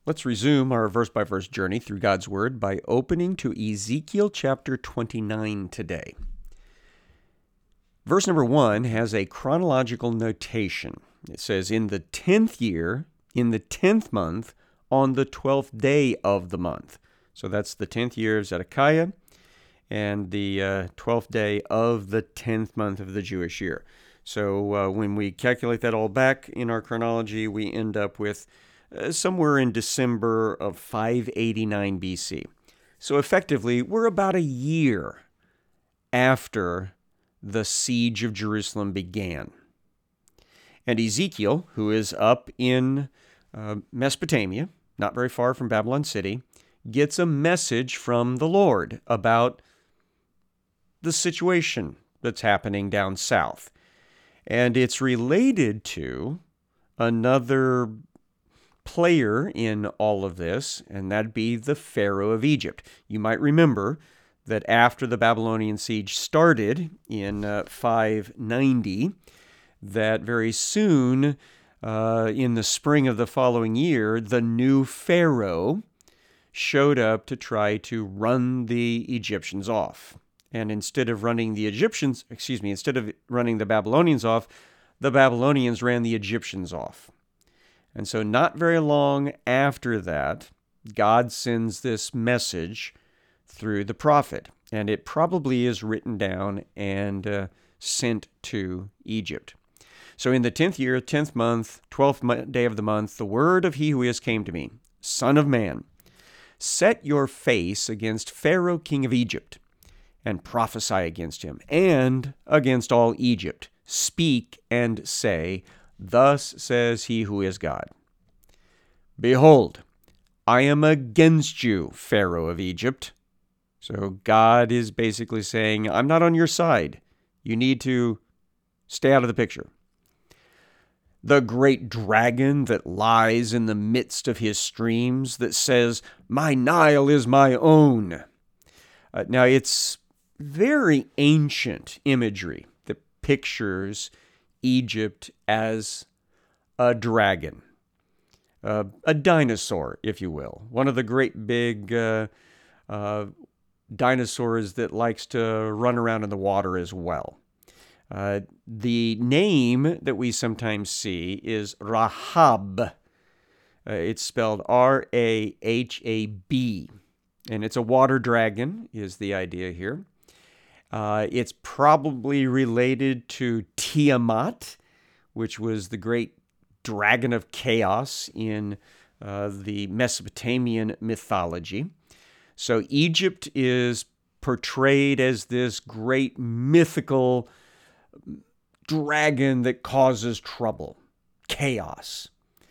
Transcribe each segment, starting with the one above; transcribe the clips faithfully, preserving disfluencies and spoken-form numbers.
Let's resume our verse-by-verse journey through God's Word by opening to Ezekiel chapter twenty-nine today. Verse number one has a chronological notation. It says, in the tenth year, in the tenth month, on the twelfth day of the month. So that's the tenth year of Zedekiah and the uh, twelfth day of the tenth month of the Jewish year. So uh, when we calculate that all back in our chronology, we end up with Uh, somewhere in December of five eighty-nine B C. So effectively, we're about a year after the siege of Jerusalem began. And Ezekiel, who is up in uh, Mesopotamia, not very far from Babylon City, gets a message from the Lord about the situation that's happening down south. And it's related to another player in all of this, and that'd be the Pharaoh of Egypt. You might remember that after the Babylonian siege started in uh, five ninety, that very soon, uh, in the spring of the following year, the new Pharaoh showed up to try to run the Egyptians off. And instead of running the Egyptians, excuse me, instead of running the Babylonians off, the Babylonians ran the Egyptians off. And so not very long after that, God sends this message through the prophet. And it probably is written down and uh, sent to Egypt. So in the tenth year, tenth month, twelfth day of the month, the word of he who is came to me, Son of man, set your face against Pharaoh king of Egypt, and prophesy against him, and against all Egypt. Speak and say, Thus says he who is God. Behold, I am against you, Pharaoh of Egypt. So God is basically saying, I'm not on your side. You need to stay out of the picture. The great dragon that lies in the midst of his streams that says, My Nile is my own. Uh, now, it's very ancient imagery that pictures Egypt as a dragon, uh, a dinosaur, if you will. One of the great big uh, uh, dinosaurs that likes to run around in the water as well. Uh, the name that we sometimes see is Rahab. Uh, it's spelled R A H A B, and it's a water dragon, is the idea here. Uh, it's probably related to Tiamat, which was the great dragon of chaos in uh, the Mesopotamian mythology. So Egypt is portrayed as this great mythical dragon that causes trouble, chaos.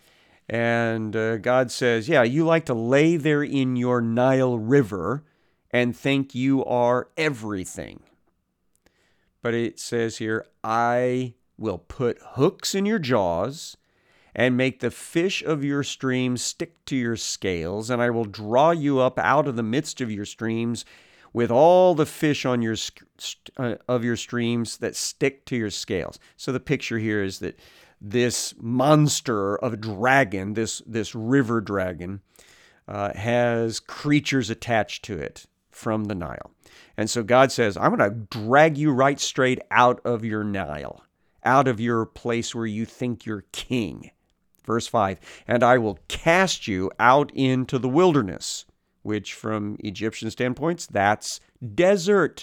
And uh, God says, yeah, you like to lay there in your Nile River and think you are everything. But it says here, I will put hooks in your jaws and make the fish of your streams stick to your scales, and I will draw you up out of the midst of your streams with all the fish on your uh, of your streams that stick to your scales. So the picture here is that this monster of a dragon, this, this river dragon, uh, has creatures attached to it from the Nile. And so God says, I'm going to drag you right straight out of your Nile, out of your place where you think you're king. Verse five, and I will cast you out into the wilderness, which from Egyptian standpoints, that's desert.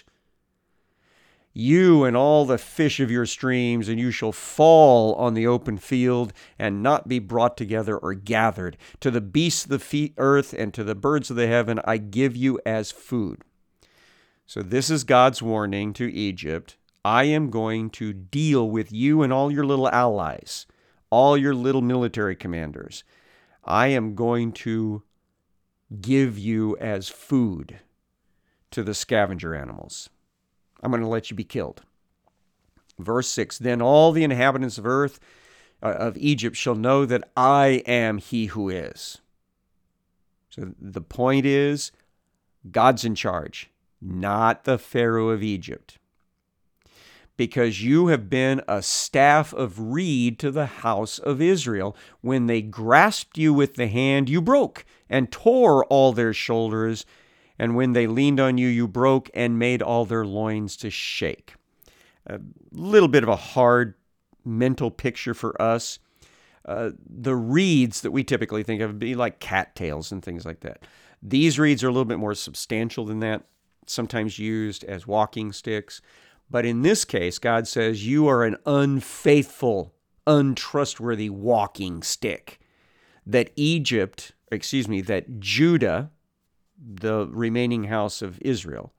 You and all the fish of your streams, and you shall fall on the open field and not be brought together or gathered. To the beasts of the earth and to the birds of the heaven, I give you as food. So this is God's warning to Egypt. I am going to deal with you and all your little allies, all your little military commanders. I am going to give you as food to the scavenger animals. I'm going to let you be killed. Verse six, then all the inhabitants of earth, uh, of Egypt shall know that I am he who is. So the point is, God's in charge, not the Pharaoh of Egypt. because you have been a staff of reed to the house of Israel. When they grasped you with the hand, you broke and tore all their shoulders. And when they leaned on you, you broke and made all their loins to shake. A little bit of a hard mental picture for us. Uh, the reeds that we typically think of would be like cattails and things like that. These reeds are a little bit more substantial than that, sometimes used as walking sticks. But in this case, God says, you are an unfaithful, untrustworthy walking stick. That Egypt, excuse me, that Judah, the remaining house of Israel,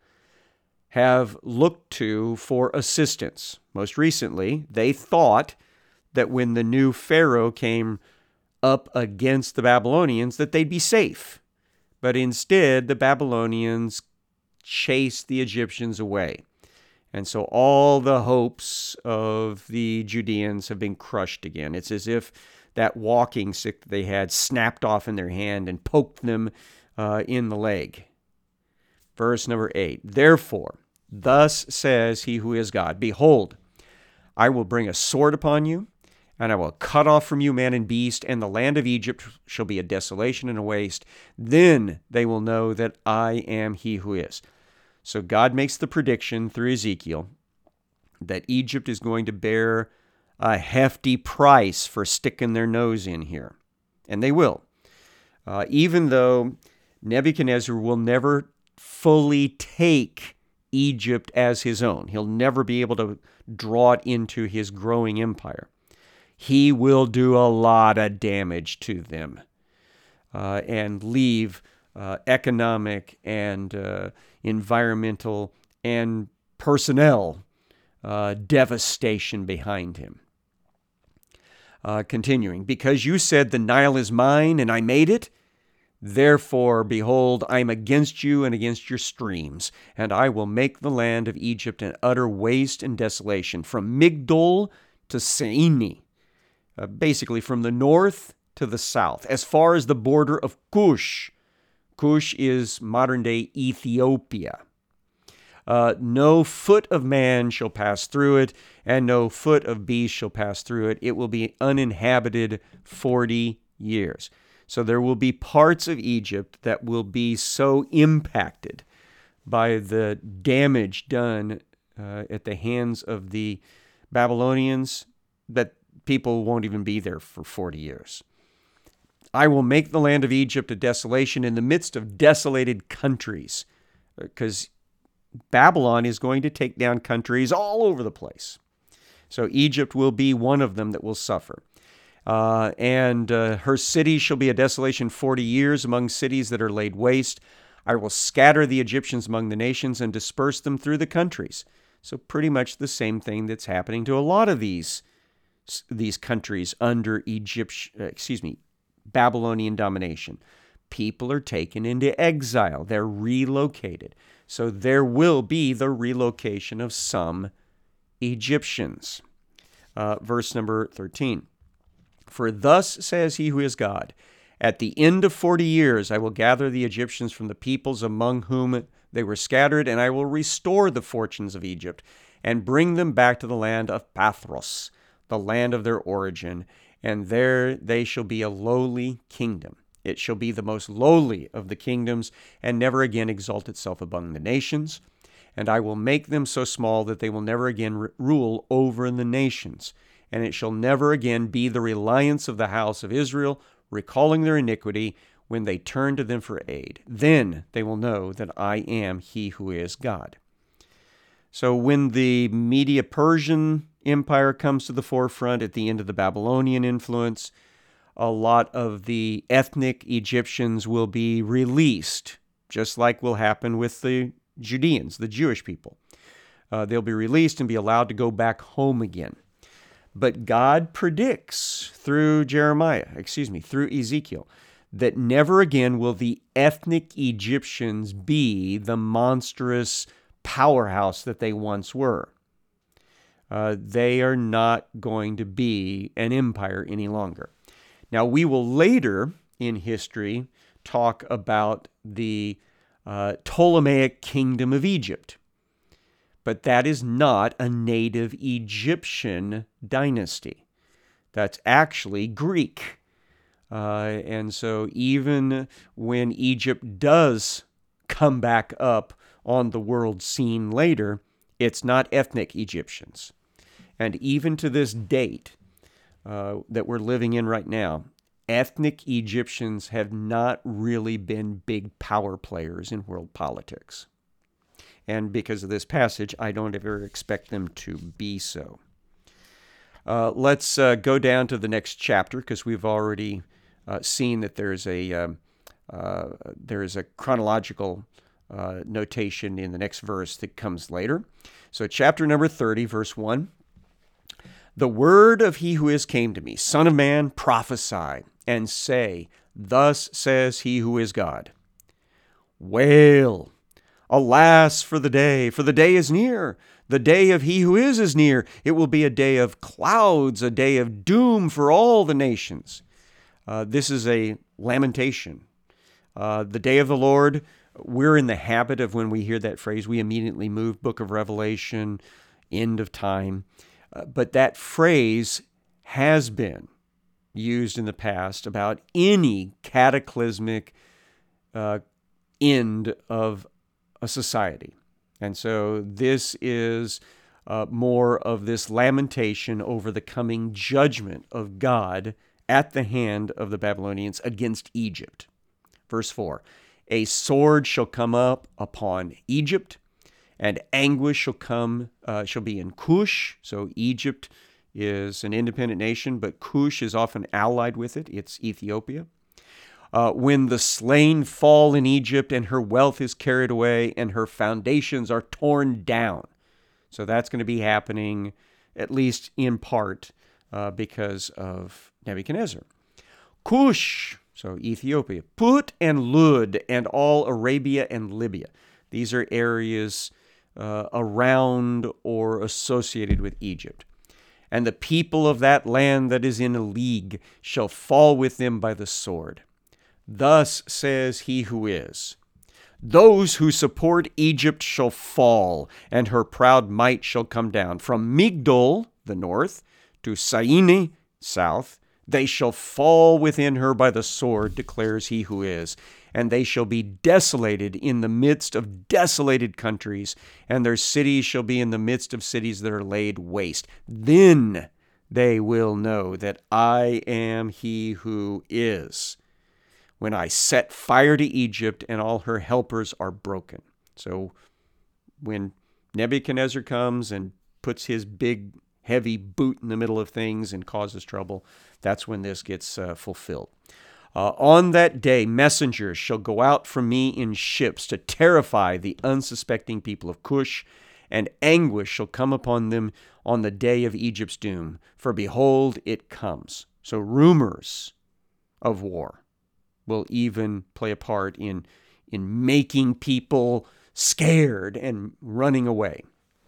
have looked to for assistance. Most recently, they thought that when the new Pharaoh came up against the Babylonians, that they'd be safe. But instead, the Babylonians chased the Egyptians away. And so all the hopes of the Judeans have been crushed again. It's as if that walking stick that they had snapped off in their hand and poked them uh, in the leg. Verse number eight, therefore, thus says he who is God, behold, I will bring a sword upon you, and I will cut off from you man and beast, and the land of Egypt shall be a desolation and a waste. Then they will know that I am he who is. So God makes the prediction through Ezekiel that Egypt is going to bear a hefty price for sticking their nose in here. And they will. Uh, even though Nebuchadnezzar will never fully take Egypt as his own. He'll never be able to draw it into his growing empire. He will do a lot of damage to them uh, and leave uh, economic and uh, environmental and personnel uh, devastation behind him. Uh, continuing, because you said the Nile is mine and I made it, therefore, behold, I am against you and against your streams, and I will make the land of Egypt an utter waste and desolation, from Migdol to Seini, uh, basically from the north to the south, as far as the border of Cush. Cush is modern-day Ethiopia. Uh, no foot of man shall pass through it, and no foot of beast shall pass through it. It will be uninhabited forty years. So there will be parts of Egypt that will be so impacted by the damage done uh, at the hands of the Babylonians that people won't even be there for forty years. I will make the land of Egypt a desolation in the midst of desolated countries, because Babylon is going to take down countries all over the place. So Egypt will be one of them that will suffer. Uh, and uh, her cities shall be a desolation forty years among cities that are laid waste. I will scatter the Egyptians among the nations and disperse them through the countries. So pretty much the same thing that's happening to a lot of these these countries under Egypt, excuse me, Babylonian domination. People are taken into exile. They're relocated. So there will be the relocation of some Egyptians. Uh, verse number thirteen. For thus says he who is God, at the end of forty years I will gather the Egyptians from the peoples among whom they were scattered, and I will restore the fortunes of Egypt, and bring them back to the land of Pathros, the land of their origin, and there they shall be a lowly kingdom. It shall be the most lowly of the kingdoms, and never again exalt itself among the nations. And I will make them so small that they will never again r- rule over the nations. And it shall never again be the reliance of the house of Israel, recalling their iniquity, when they turn to them for aid. Then they will know that I am he who is God. So when the Media-Persian Empire comes to the forefront at the end of the Babylonian influence, a lot of the ethnic Egyptians will be released, just like will happen with the Judeans, the Jewish people. Uh, they'll be released and be allowed to go back home again. But God predicts through Jeremiah, excuse me, through Ezekiel, that never again will the ethnic Egyptians be the monstrous powerhouse that they once were. Uh, they are not going to be an empire any longer. Now, we will later in history talk about the uh, Ptolemaic kingdom of Egypt. But that is not a native Egyptian dynasty. That's actually Greek. Uh, and so even when Egypt does come back up on the world scene later, it's not ethnic Egyptians. And even to this date uh, that we're living in right now, ethnic Egyptians have not really been big power players in world politics. And because of this passage, I don't ever expect them to be so. Uh, let's uh, go down to the next chapter, because we've already uh, seen that there's a uh, uh, there's a chronological uh, notation in the next verse that comes later. So chapter number thirty, verse one. The word of he who is came to me, Son of man, prophesy, and say, Thus says he who is God. Wail, alas for the day, for the day is near. The day of he who is is near. It will be a day of clouds, a day of doom for all the nations. Uh, this is a lamentation. Uh, the day of the Lord, we're in the habit of when we hear that phrase, we immediately move Book of Revelation, end of time. Uh, but that phrase has been used in the past about any cataclysmic uh, end of a society. And so this is uh, more of this lamentation over the coming judgment of God at the hand of the Babylonians against Egypt. Verse four, a sword shall come up upon Egypt, and anguish shall come, uh, shall be in Cush. So Egypt is an independent nation, but Cush is often allied with it. It's Ethiopia. Uh, when the slain fall in Egypt and her wealth is carried away and her foundations are torn down. So that's going to be happening, at least in part, uh, because of Nebuchadnezzar. Cush, so Ethiopia, Put and Lud and all Arabia and Libya. These are areas uh, around or associated with Egypt. And the people of that land that is in a league shall fall with them by the sword. Thus says he who is, those who support Egypt shall fall, and her proud might shall come down. From Migdol, the north, to Syene, south, they shall fall within her by the sword, declares he who is. And they shall be desolated in the midst of desolated countries, and their cities shall be in the midst of cities that are laid waste. Then they will know that I am he who is, when I set fire to Egypt and all her helpers are broken. So when Nebuchadnezzar comes and puts his big, heavy boot in the middle of things and causes trouble, that's when this gets uh, fulfilled. Uh, on that day, messengers shall go out from me in ships to terrify the unsuspecting people of Cush, and anguish shall come upon them on the day of Egypt's doom. For behold, it comes. So rumors of war will even play a part in, in making people scared and running away.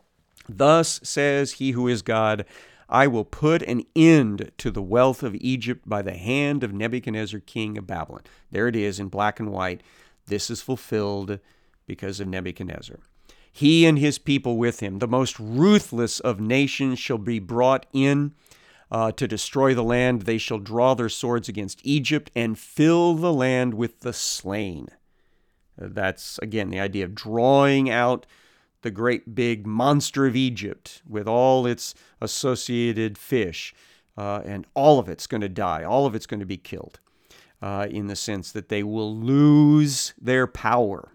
Thus says he who is God, I will put an end to the wealth of Egypt by the hand of Nebuchadnezzar, king of Babylon. There it is in black and white. This is fulfilled because of Nebuchadnezzar. He and his people with him, the most ruthless of nations, shall be brought in Uh, to destroy the land. They shall draw their swords against Egypt and fill the land with the slain. Uh, that's, again, the idea of drawing out the great big monster of Egypt with all its associated fish, uh, and all of it's going to die. All of it's going to be killed, uh, in the sense that they will lose their power.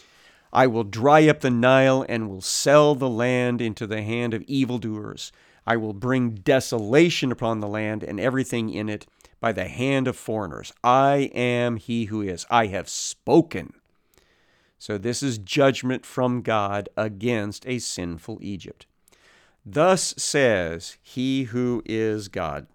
I will dry up the Nile and will sell the land into the hand of evildoers. I will bring desolation upon the land and everything in it by the hand of foreigners. I am he who is. I have spoken. So this is judgment from God against a sinful Egypt. Thus says he who is God,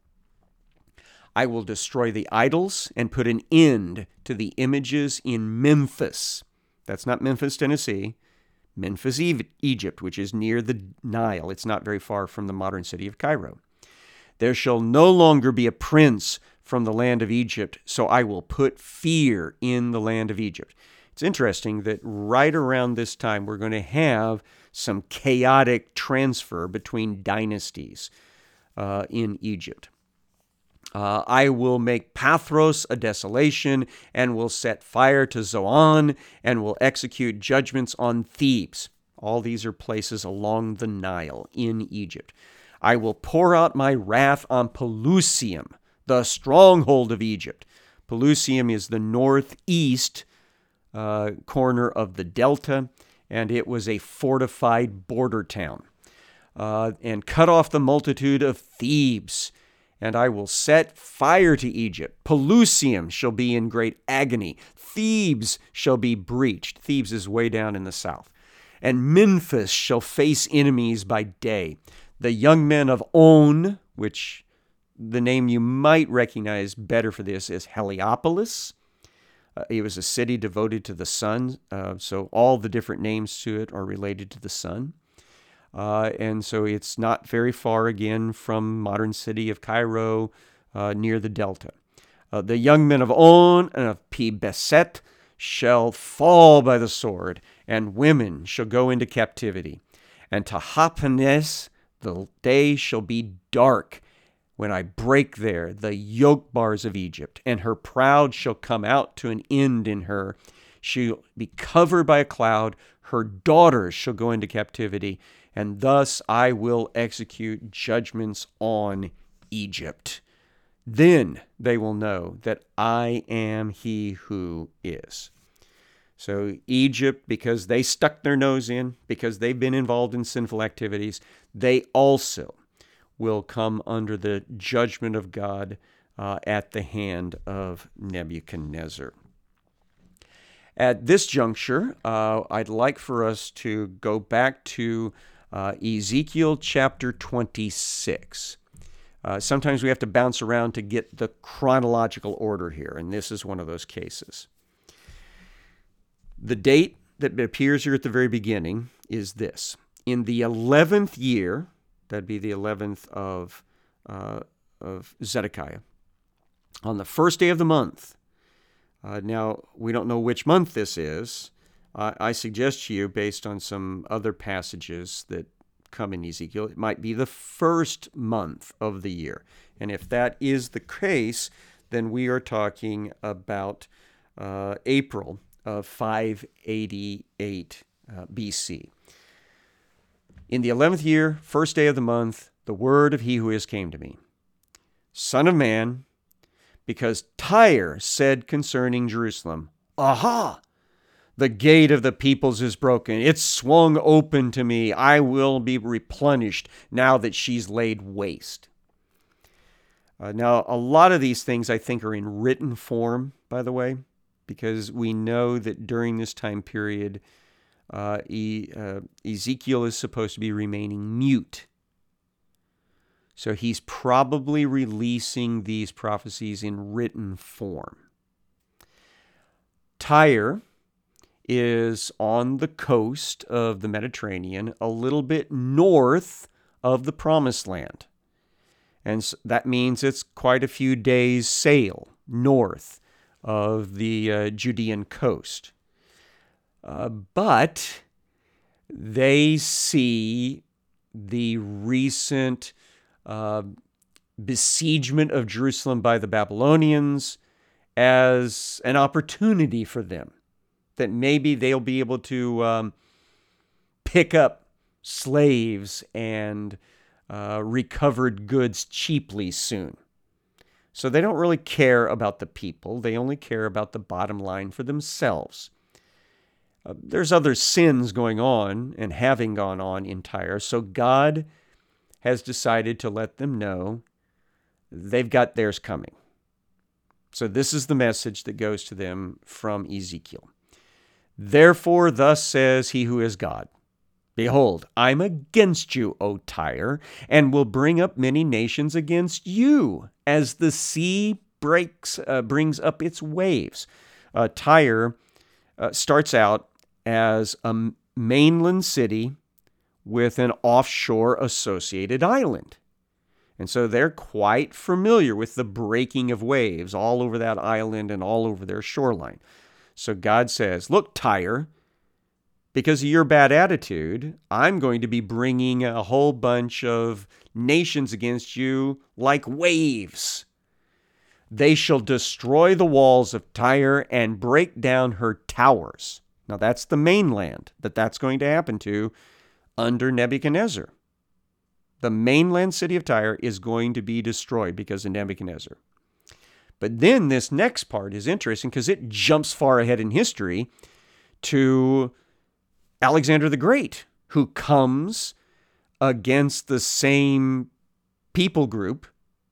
I will destroy the idols and put an end to the images in Memphis. That's not Memphis, Tennessee. Memphis, Egypt, which is near the Nile. It's not very far from the modern city of Cairo. There shall no longer be a prince from the land of Egypt, so I will put fear in the land of Egypt. It's interesting that right around this time, we're going to have some chaotic transfer between dynasties uh, in Egypt. Uh, I will make Pathros a desolation, and will set fire to Zoan, and will execute judgments on Thebes. All these are places along the Nile in Egypt. I will pour out my wrath on Pelusium, the stronghold of Egypt. Pelusium is the northeast uh, corner of the delta, and it was a fortified border town. Uh, and cut off the multitude of Thebes, and I will set fire to Egypt. Pelusium shall be in great agony. Thebes shall be breached. Thebes is way down in the south. And Memphis shall face enemies by day. The young men of On, which the name you might recognize better for this is Heliopolis. Uh, it was a city devoted to the sun, uh, so all the different names to it are related to the sun. Uh, and so it's not very far, again, from modern city of Cairo, uh, near the delta. Uh, the young men of On and of Pi Beset shall fall by the sword, and women shall go into captivity. And Tahpanhes, the day shall be dark, when I break there the yoke bars of Egypt, and her proud shall come out to an end in her. She'll be covered by a cloud. Her daughters shall go into captivity, and thus I will execute judgments on Egypt. Then they will know that I am he who is. So Egypt, because they stuck their nose in, because they've been involved in sinful activities, they also will come under the judgment of God uh, at the hand of Nebuchadnezzar. At this juncture, uh, I'd like for us to go back to uh, Ezekiel chapter twenty-six. Uh, sometimes we have to bounce around to get the chronological order here, and this is one of those cases. The date that appears here at the very beginning is this. In the eleventh year, that'd be the eleventh of, uh, of Zedekiah, on the first day of the month. Uh, now, we don't know which month this is. Uh, I suggest to you, based on some other passages that come in Ezekiel, it might be the first month of the year. And if that is the case, then we are talking about uh, April of five eighty-eight uh, B C. In the eleventh year, first day of the month, the word of he who is came to me. Son of man, because Tyre said concerning Jerusalem, Aha! The gate of the peoples is broken. It's swung open to me. I will be replenished now that she's laid waste. Uh, now, a lot of these things I think are in written form, by the way, because we know that during this time period, uh, e, uh, Ezekiel is supposed to be remaining mute. So he's probably releasing these prophecies in written form. Tyre is on the coast of the Mediterranean, a little bit north of the Promised Land. And so that means it's quite a few days' sail north of the uh, Judean coast. Uh, but they see the recent uh, besiegement of Jerusalem by the Babylonians as an opportunity for them, that maybe they'll be able to um, pick up slaves and uh, recovered goods cheaply soon. So they don't really care about the people. They only care about the bottom line for themselves. Uh, there's other sins going on and having gone on in Tyre, so God has decided to let them know they've got theirs coming. So this is the message that goes to them from Ezekiel. Therefore, thus says he who is God, Behold, I'm against you, O Tyre, and will bring up many nations against you, as the sea breaks, uh, brings up its waves. Uh, Tyre uh, starts out as a mainland city with an offshore associated island. And so they're quite familiar with the breaking of waves all over that island and all over their shoreline. So God says, look, Tyre, because of your bad attitude, I'm going to be bringing a whole bunch of nations against you like waves. They shall destroy the walls of Tyre and break down her towers. Now that's the mainland that that's going to happen to under Nebuchadnezzar. The mainland city of Tyre is going to be destroyed because of Nebuchadnezzar. But then this next part is interesting because it jumps far ahead in history to Alexander the Great, who comes against the same people group,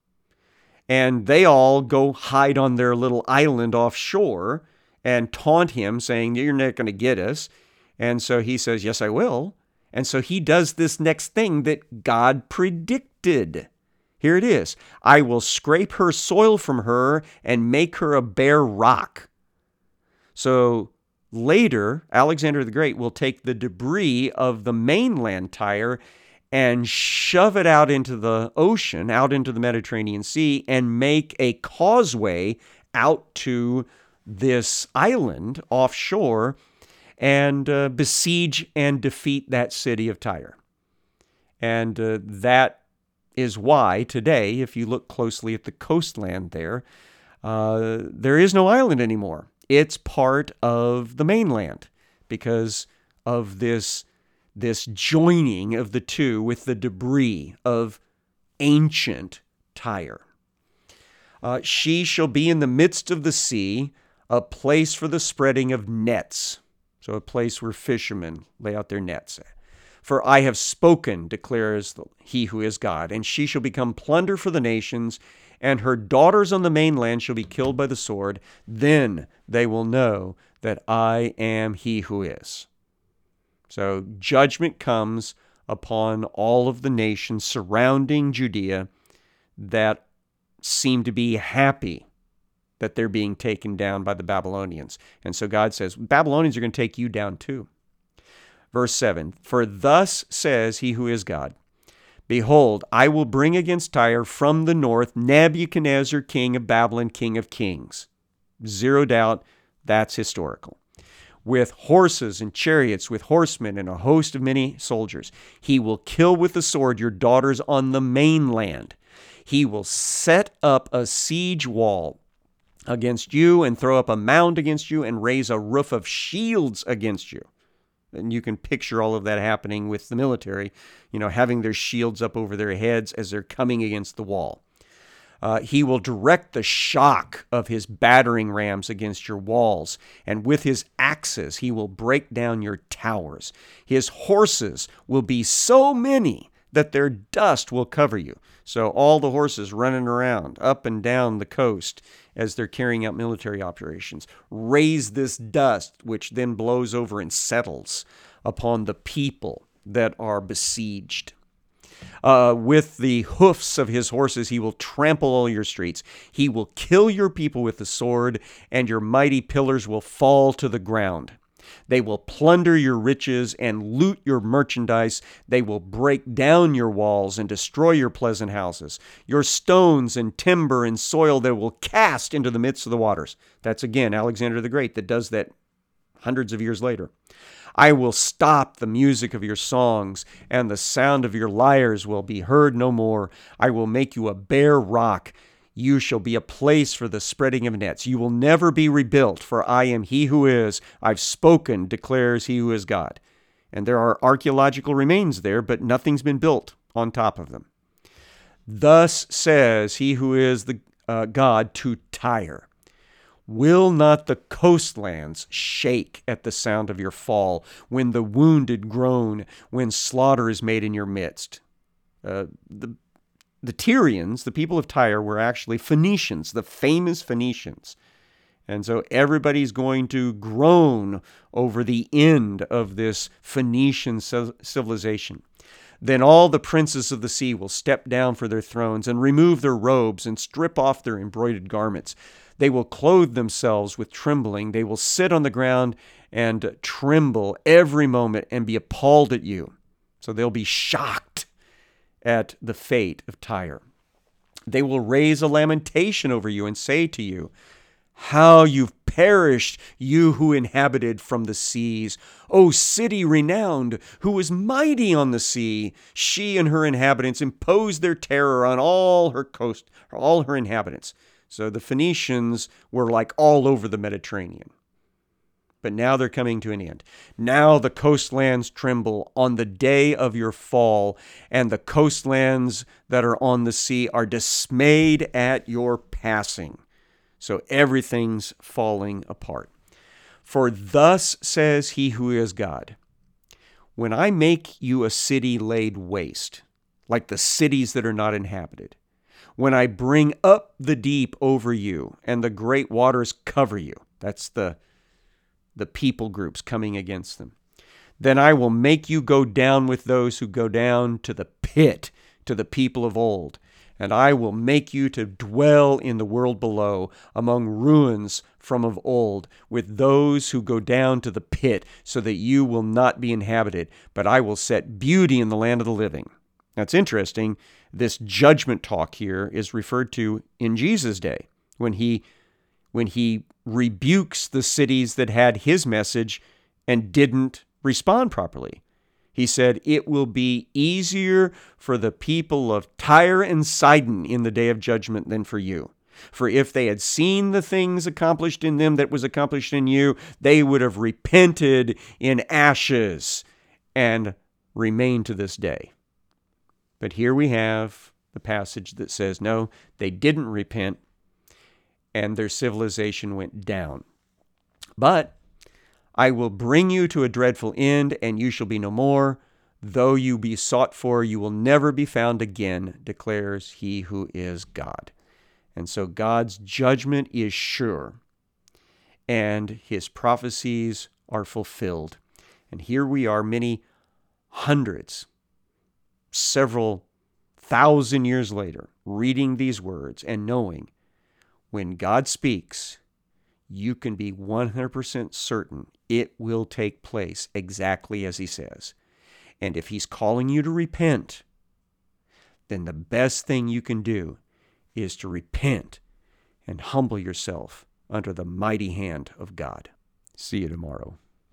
and they all go hide on their little island offshore and taunt him, saying, you're not going to get us. And so he says, yes, I will. And so he does this next thing that God predicted. Here it is. I will scrape her soil from her and make her a bare rock. So later, Alexander the Great will take the debris of the mainland Tyre and shove it out into the ocean, out into the Mediterranean Sea, and make a causeway out to this island offshore and uh, besiege and defeat that city of Tyre. And uh, that is why today, if you look closely at the coastland there, uh, there is no island anymore. It's part of the mainland because of this, this joining of the two with the debris of ancient Tyre. Uh, she shall be in the midst of the sea, a place for the spreading of nets. So a place where fishermen lay out their nets. For I have spoken, declares he who is God, and she shall become plunder for the nations, and her daughters on the mainland shall be killed by the sword. Then they will know that I am he who is. So judgment comes upon all of the nations surrounding Judea that seem to be happy that they're being taken down by the Babylonians. And so God says, Babylonians are going to take you down too. Verse seven, for thus says he who is God, behold, I will bring against Tyre from the north Nebuchadnezzar, king of Babylon, king of kings. Zero doubt that's historical. With horses and chariots, with horsemen and a host of many soldiers. He will kill with the sword your daughters on the mainland. He will set up a siege wall against you and throw up a mound against you and raise a roof of shields against you. And you can picture all of that happening with the military, you know, having their shields up over their heads as they're coming against the wall. Uh, he will direct the shock of his battering rams against your walls, and with his axes he will break down your towers. His horses will be so many that their dust will cover you. So all the horses running around up and down the coast as they're carrying out military operations raise this dust, which then blows over and settles upon the people that are besieged. Uh, with the hoofs of his horses, he will trample all your streets. He will kill your people with the sword, and your mighty pillars will fall to the ground. They will plunder your riches and loot your merchandise. They will break down your walls and destroy your pleasant houses. Your stones and timber and soil they will cast into the midst of the waters. That's again Alexander the Great that does that hundreds of years later. I will stop the music of your songs, and the sound of your lyres will be heard no more. I will make you a bare rock. You shall be a place for the spreading of nets. You will never be rebuilt, for I am he who is. I've spoken, declares he who is God. And there are archaeological remains there, but nothing's been built on top of them. Thus says he who is the uh, God to Tyre, will not the coastlands shake at the sound of your fall, when the wounded groan, when slaughter is made in your midst? Uh, the The Tyrians, the people of Tyre, were actually Phoenicians, the famous Phoenicians. And so everybody's going to groan over the end of this Phoenician civilization. Then all the princes of the sea will step down for their thrones and remove their robes and strip off their embroidered garments. They will clothe themselves with trembling. They will sit on the ground and tremble every moment and be appalled at you. So they'll be shocked at the fate of Tyre. They will raise a lamentation over you and say to you, How you've perished, you who inhabited from the seas. O city renowned, who was mighty on the sea, she and her inhabitants imposed their terror on all her coast, all her inhabitants. So the Phoenicians were like all over the Mediterranean. But now they're coming to an end. Now the coastlands tremble on the day of your fall, and the coastlands that are on the sea are dismayed at your passing. So everything's falling apart. For thus says he who is God, when I make you a city laid waste, like the cities that are not inhabited, when I bring up the deep over you and the great waters cover you, that's the the people groups coming against them. Then I will make you go down with those who go down to the pit, to the people of old. And I will make you to dwell in the world below, among ruins from of old, with those who go down to the pit, so that you will not be inhabited, but I will set beauty in the land of the living. That's interesting. This judgment talk here is referred to in Jesus' day, when he when he rebukes the cities that had his message and didn't respond properly. He said, it will be easier for the people of Tyre and Sidon in the day of judgment than for you. For if they had seen the things accomplished in them that was accomplished in you, they would have repented in ashes and remained to this day. But here we have the passage that says, no, they didn't repent, and their civilization went down. But I will bring you to a dreadful end, and you shall be no more. Though you be sought for, you will never be found again, declares he who is God. And so God's judgment is sure, and his prophecies are fulfilled. And here we are, many hundreds, several thousand years later, reading these words and knowing when God speaks, you can be one hundred percent certain it will take place exactly as he says. And if he's calling you to repent, then the best thing you can do is to repent and humble yourself under the mighty hand of God. See you tomorrow.